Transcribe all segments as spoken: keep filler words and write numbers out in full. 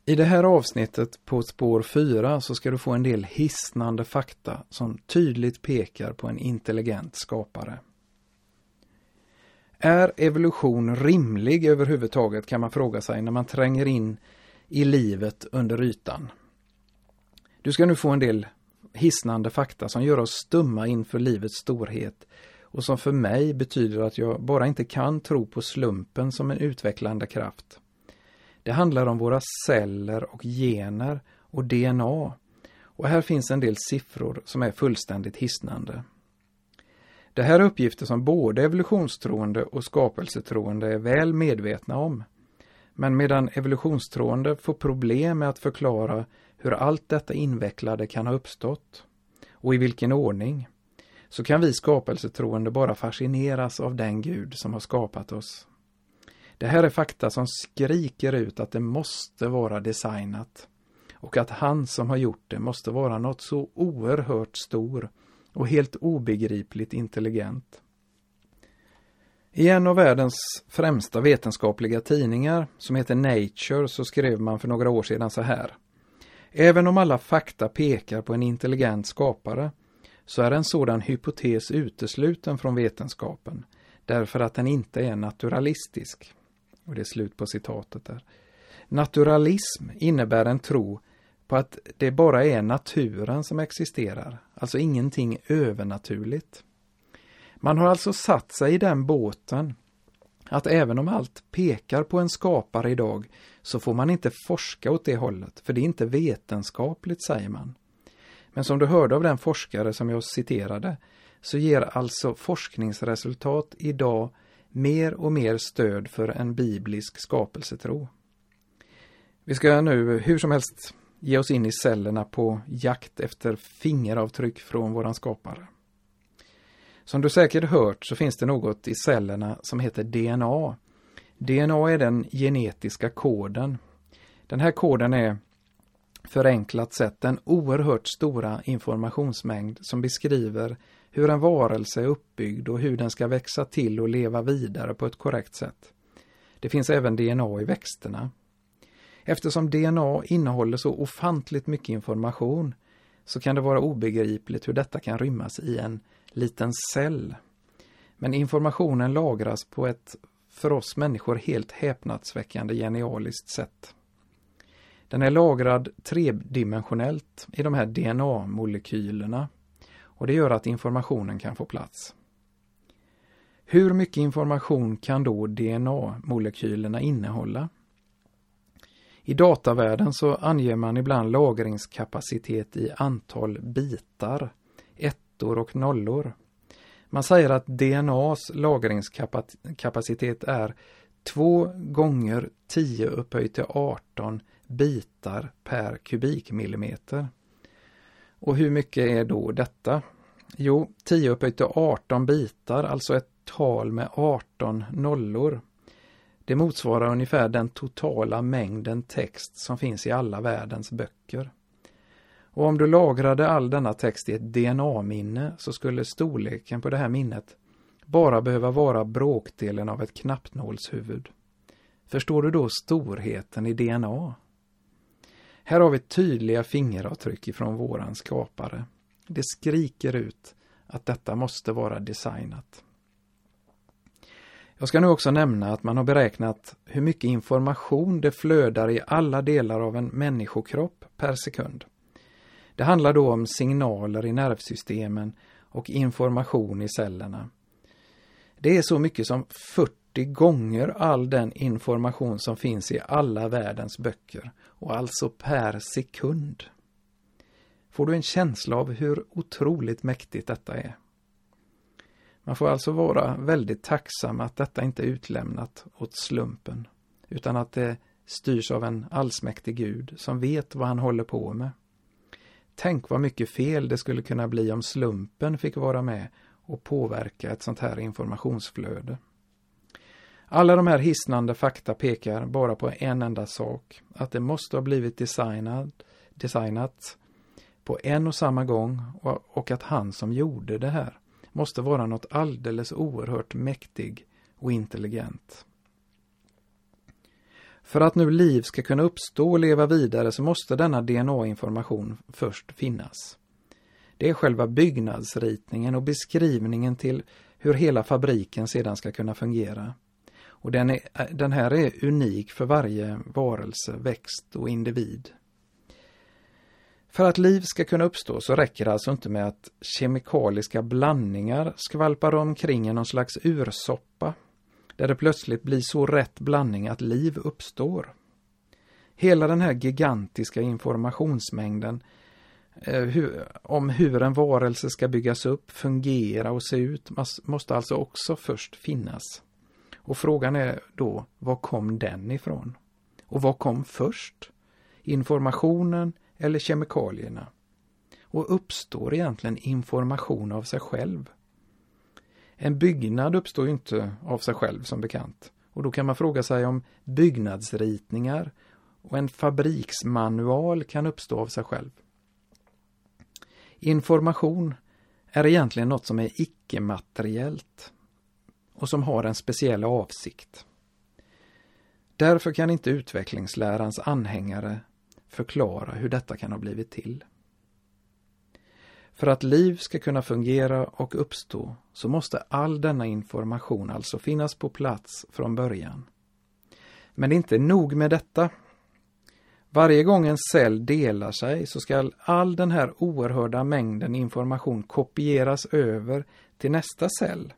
I det här avsnittet på spår fyra så ska du få en del hisnande fakta som tydligt pekar på en intelligent skapare. Är evolution rimlig överhuvudtaget, kan man fråga sig när man tränger in i livet under ytan. Du ska nu få en del hisnande fakta som gör oss stumma inför livets storhet och som för mig betyder att jag bara inte kan tro på slumpen som en utvecklande kraft. Det handlar om våra celler och gener och D N A, och här finns en del siffror som är fullständigt hisnande. Det här är uppgifter som både evolutionstroende och skapelsetroende är väl medvetna om. Men medan evolutionstroende får problem med att förklara hur allt detta invecklade kan ha uppstått och i vilken ordning, så kan vi skapelsetroende bara fascineras av den Gud som har skapat oss. Det här är fakta som skriker ut att det måste vara designat och att han som har gjort det måste vara något så oerhört stor och helt obegripligt intelligent. I en av världens främsta vetenskapliga tidningar som heter Nature så skrev man för några år sedan så här: även om alla fakta pekar på en intelligent skapare så är en sådan hypotes utesluten från vetenskapen därför att den inte är naturalistisk. Och det är slut på citatet där. Naturalism innebär en tro på att det bara är naturen som existerar, alltså ingenting övernaturligt. Man har alltså satt sig i den båten att även om allt pekar på en skapare idag så får man inte forska åt det hållet, för det är inte vetenskapligt, säger man. Men som du hörde av den forskare som jag citerade så ger alltså forskningsresultat idag mer och mer stöd för en biblisk skapelsetro. Vi ska nu hur som helst ge oss in i cellerna på jakt efter fingeravtryck från våran skapare. Som du säkert hört så finns det något i cellerna som heter D N A. D N A är den genetiska koden. Den här koden är förenklat sett en oerhört stora informationsmängd som beskriver hur en varelse är uppbyggd och hur den ska växa till och leva vidare på ett korrekt sätt. Det finns även D N A i växterna. Eftersom D N A innehåller så ofantligt mycket information så kan det vara obegripligt hur detta kan rymmas i en liten cell. Men informationen lagras på ett för oss människor helt häpnadsväckande genialiskt sätt. Den är lagrad tredimensionellt i de här D N A-molekylerna och det gör att informationen kan få plats. Hur mycket information kan då D N A-molekylerna innehålla? I datavärlden så anger man ibland lagringskapacitet i antal bitar, ettor och nollor. Man säger att D N A:s lagringskapacitet är två gånger tio upphöjt till arton bitar per kubikmillimeter. Och hur mycket är då detta? Jo, tio upphöjt till arton bitar, alltså ett tal med arton nollor. Det motsvarar ungefär den totala mängden text som finns i alla världens böcker. Och om du lagrade all denna text i ett D N A-minne så skulle storleken på det här minnet bara behöva vara bråkdelen av ett knappnålshuvud. Förstår du då storheten i D N A? Här har vi tydliga fingeravtryck ifrån våran skapare. Det skriker ut att detta måste vara designat. Jag ska nu också nämna att man har beräknat hur mycket information det flödar i alla delar av en människokropp per sekund. Det handlar då om signaler i nervsystemen och information i cellerna. Det är så mycket som fyrtio gånger all den information som finns i alla världens böcker, och alltså per sekund. Får du en känsla av hur otroligt mäktigt detta är? Man får alltså vara väldigt tacksam att detta inte är utlämnat åt slumpen, utan att det styrs av en allsmäktig Gud som vet vad han håller på med. Tänk vad mycket fel det skulle kunna bli om slumpen fick vara med och påverka ett sånt här informationsflöde. Alla de här hisnande fakta pekar bara på en enda sak, att det måste ha blivit designat, designat på en och samma gång och, och att han som gjorde det här måste vara något alldeles oerhört mäktig och intelligent. För att nu liv ska kunna uppstå och leva vidare så måste denna D N A-information först finnas. Det är själva byggnadsritningen och beskrivningen till hur hela fabriken sedan ska kunna fungera. Och den, är, den här är unik för varje varelse, växt och individ. För att liv ska kunna uppstå så räcker det alltså inte med att kemikaliska blandningar skvalpar omkring i någon slags ursoppa, där det plötsligt blir så rätt blandning att liv uppstår. Hela den här gigantiska informationsmängden eh, hur, om hur en varelse ska byggas upp, fungera och se ut måste alltså också först finnas. Och frågan är då, var kom den ifrån? Och vad kom först? Informationen eller kemikalierna? Och uppstår egentligen information av sig själv? En byggnad uppstår ju inte av sig själv som bekant. Och då kan man fråga sig om byggnadsritningar och en fabriksmanual kan uppstå av sig själv. Information är egentligen något som är icke-materiellt och som har en speciell avsikt. Därför kan inte utvecklingslärans anhängare förklara hur detta kan ha blivit till. För att liv ska kunna fungera och uppstå så måste all denna information alltså finnas på plats från början. Men det är inte nog med detta. Varje gång en cell delar sig så ska all den här oerhörda mängden information kopieras över till nästa cell.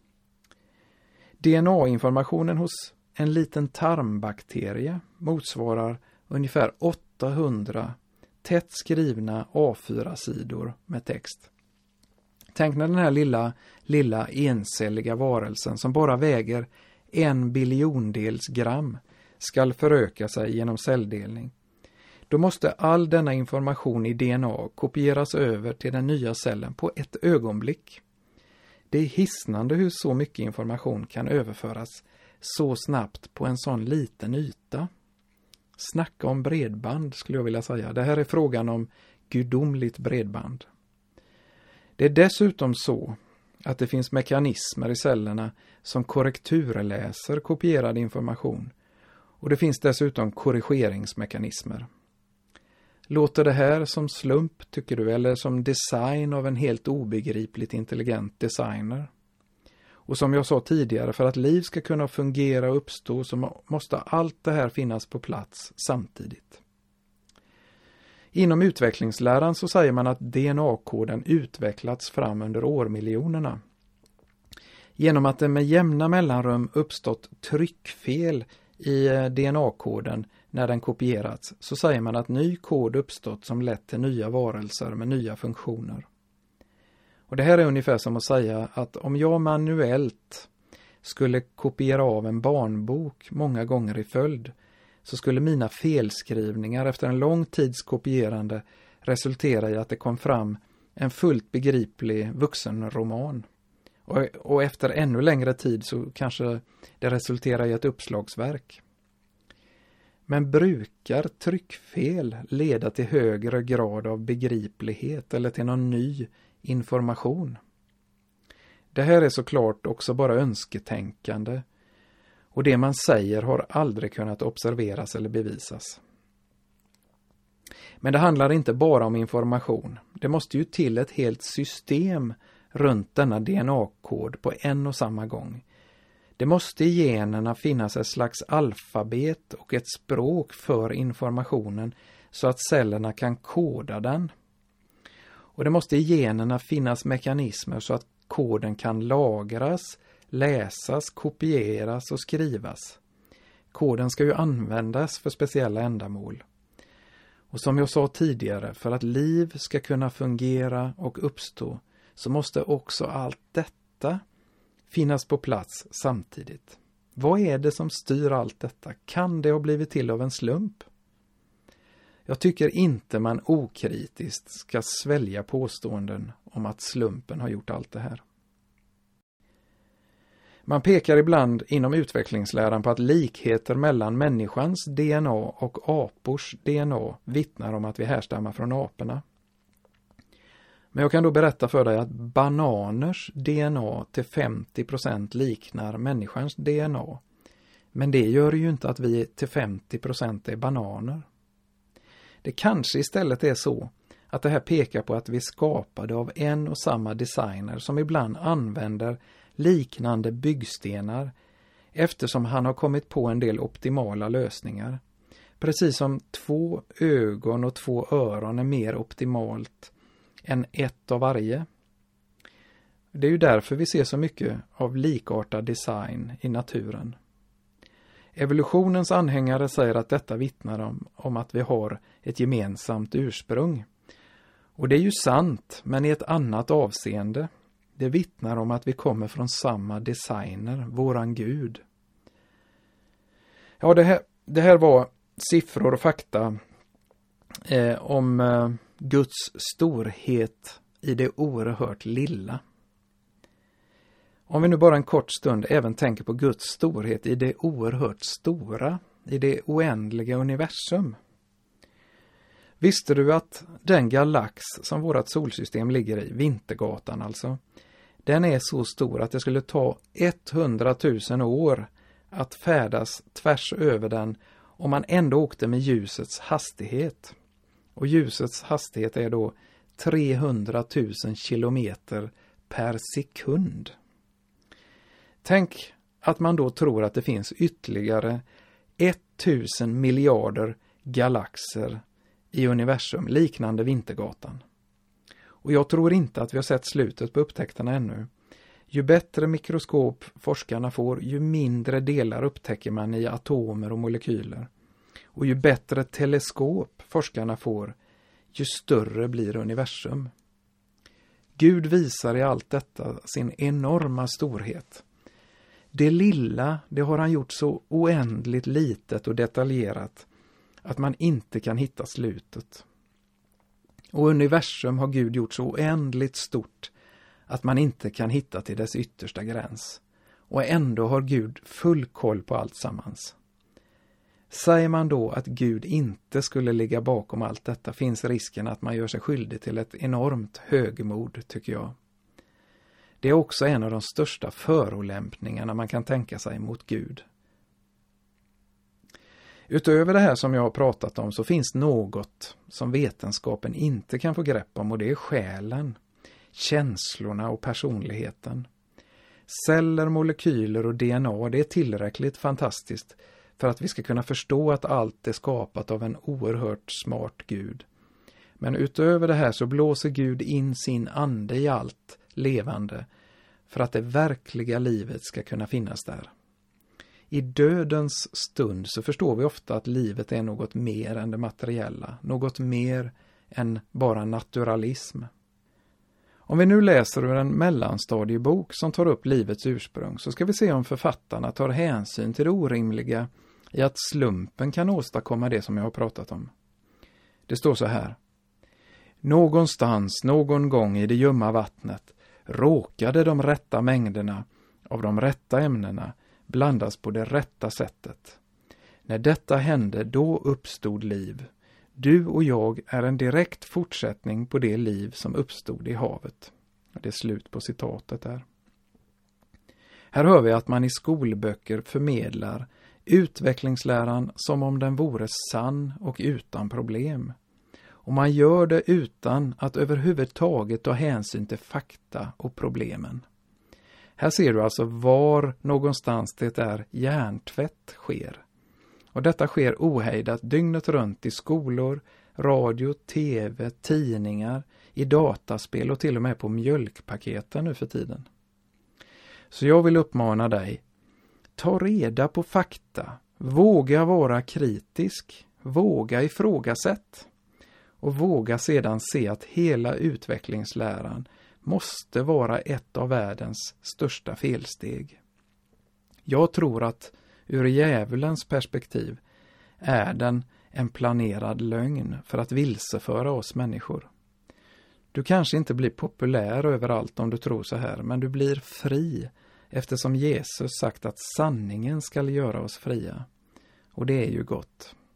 D N A-informationen hos en liten tarmbakterie motsvarar ungefär åttahundra tätt skrivna A fyra-sidor med text. Tänk när den här lilla, lilla encelliga varelsen som bara väger en biljondels gram skall föröka sig genom celldelning. Då måste all denna information i D N A kopieras över till den nya cellen på ett ögonblick. Det är hisnande hur så mycket information kan överföras så snabbt på en sån liten yta. Snacka om bredband skulle jag vilja säga. Det här är frågan om gudomligt bredband. Det är dessutom så att det finns mekanismer i cellerna som korrekturläser kopierad information. Och det finns dessutom korrigeringsmekanismer. Låter det här som slump tycker du, eller som design av en helt obegripligt intelligent designer? Och som jag sa tidigare, för att liv ska kunna fungera och uppstå så måste allt det här finnas på plats samtidigt. Inom utvecklingsläran så säger man att D N A-koden utvecklats fram under årmiljonerna. Genom att det med jämna mellanrum uppstått tryckfel i D N A-koden när den kopierats så säger man att ny kod uppstått som lett till nya varelser med nya funktioner. Och det här är ungefär som att säga att om jag manuellt skulle kopiera av en barnbok många gånger i följd så skulle mina felskrivningar efter en lång tids kopierande resultera i att det kom fram en fullt begriplig vuxenroman. Och, och efter ännu längre tid så kanske det resulterar i ett uppslagsverk. Men brukar tryckfel leda till högre grad av begriplighet eller till någon ny information? Det här är såklart också bara önsketänkande och det man säger har aldrig kunnat observeras eller bevisas. Men det handlar inte bara om information. Det måste ju till ett helt system runt denna D N A-kod på en och samma gång. Det måste i generna finnas ett slags alfabet och ett språk för informationen så att cellerna kan koda den. Och det måste i generna finnas mekanismer så att koden kan lagras, läsas, kopieras och skrivas. Koden ska ju användas för speciella ändamål. Och som jag sa tidigare, för att liv ska kunna fungera och uppstå så måste också allt detta finnas på plats samtidigt. Vad är det som styr allt detta? Kan det ha blivit till av en slump? Jag tycker inte man okritiskt ska svälja påståenden om att slumpen har gjort allt det här. Man pekar ibland inom utvecklingsläran på att likheter mellan människans D N A och apors D N A vittnar om att vi härstammar från aporna. Men jag kan då berätta för dig att bananers D N A till femtio procent liknar människans D N A. Men det gör ju inte att vi till femtio procent är bananer. Det kanske istället är så att det här pekar på att vi är skapade av en och samma designer som ibland använder liknande byggstenar eftersom han har kommit på en del optimala lösningar. Precis som två ögon och två öron är mer optimalt än ett av varje. Det är ju därför vi ser så mycket av likartad design i naturen. Evolutionens anhängare säger att detta vittnar om, om att vi har ett gemensamt ursprung. Och det är ju sant, men i ett annat avseende. Det vittnar om att vi kommer från samma designer, våran Gud. Ja, det här, det här var siffror och fakta eh, om eh, Guds storhet i det oerhört lilla. Om vi nu bara en kort stund även tänker på Guds storhet i det oerhört stora, i det oändliga universum. Visste du att den galax som vårt solsystem ligger i, Vintergatan alltså, den är så stor att det skulle ta hundratusen år att färdas tvärs över den om man ändå åkte med ljusets hastighet. Och ljusets hastighet är då trehundratusen kilometer per sekund. Tänk att man då tror att det finns ytterligare tusen miljarder galaxer i universum liknande Vintergatan. Och jag tror inte att vi har sett slutet på upptäckterna ännu. Ju bättre mikroskop forskarna får, ju mindre delar upptäcker man i atomer och molekyler. Och ju bättre teleskop forskarna får, ju större blir universum. Gud visar i allt detta sin enorma storhet. Det lilla, det har han gjort så oändligt litet och detaljerat att man inte kan hitta slutet. Och universum har Gud gjort så oändligt stort att man inte kan hitta till dess yttersta gräns. Och ändå har Gud full koll på allt sammans. Säger man då att Gud inte skulle ligga bakom allt detta finns risken att man gör sig skyldig till ett enormt högmod, tycker jag. Det är också en av de största förolämpningarna man kan tänka sig mot Gud. Utöver det här som jag har pratat om så finns något som vetenskapen inte kan få grepp om, och det är själen, känslorna och personligheten. Celler, molekyler och D N A, det är tillräckligt fantastiskt för att vi ska kunna förstå att allt är skapat av en oerhört smart Gud. Men utöver det här så blåser Gud in sin ande i allt levande för att det verkliga livet ska kunna finnas där. I dödens stund så förstår vi ofta att livet är något mer än det materiella, något mer än bara naturalism. Om vi nu läser ur en mellanstadiebok som tar upp livets ursprung så ska vi se om författarna tar hänsyn till det orimliga i att slumpen kan åstadkomma det som jag har pratat om. Det står så här: någonstans, någon gång i det ljumma vattnet råkade de rätta mängderna av de rätta ämnena blandas på det rätta sättet. När detta hände, då uppstod liv. Du och jag är en direkt fortsättning på det liv som uppstod i havet. Det är slut på citatet där. Här hör vi att man i skolböcker förmedlar utvecklingsläran som om den vore sann och utan problem. Och man gör det utan att överhuvudtaget ta hänsyn till fakta och problemen. Här ser du alltså var någonstans det är hjärntvätt sker. Och detta sker ohejdat dygnet runt i skolor, radio, tv, tidningar, i dataspel och till och med på mjölkpaketen nu för tiden. Så jag vill uppmana dig, ta reda på fakta, våga vara kritisk, våga ifrågasätt och våga sedan se att hela utvecklingsläran måste vara ett av världens största felsteg. Jag tror att ur djävulens perspektiv är den en planerad lögn för att vilseföra oss människor. Du kanske inte blir populär överallt om du tror så här, men du blir fri eftersom Jesus sagt att sanningen ska göra oss fria. Och det är ju gott.